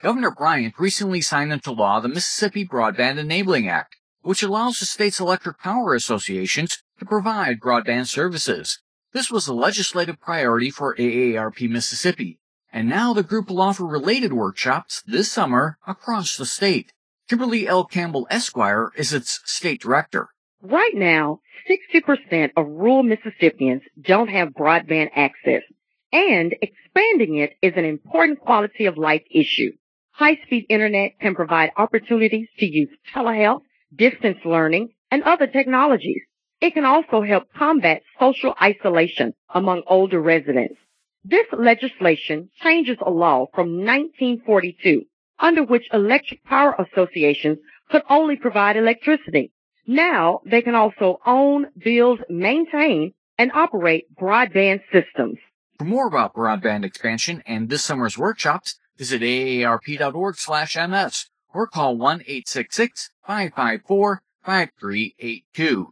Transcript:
Governor Bryant recently signed into law the Mississippi Broadband Enabling Act, which allows the state's electric power associations to provide broadband services. This was a legislative priority for AARP Mississippi, and now the group will offer related workshops this summer across the state. Kimberly L. Campbell Esquire is its state director. Right now, 60% of rural Mississippians don't have broadband access, and expanding it is an important quality of life issue. High-speed internet can provide opportunities to use telehealth, distance learning, and other technologies. It can also help combat social isolation among older residents. This legislation changes a law from 1942, under which electric power associations could only provide electricity. Now they can also own, build, maintain, and operate broadband systems. For more about broadband expansion and this summer's workshops, visit aarp.org/ms or call 1-866-554-5382.